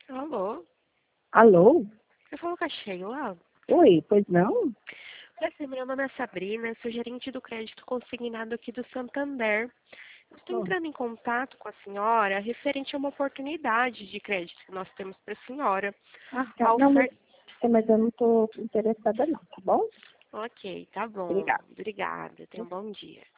Alô? Alô? Eu falo com a Sheila. Oi, pois não? Assim, meu nome é Sabrina, sou gerente do crédito consignado aqui do Santander. Estou Oh. entrando em contato com a senhora referente a uma oportunidade de crédito que nós temos para a senhora. Ah, tá. A Não, oferta... mas eu não estou interessada não, tá bom? Ok, tá bom. Obrigada. Obrigada. Tenha um bom dia.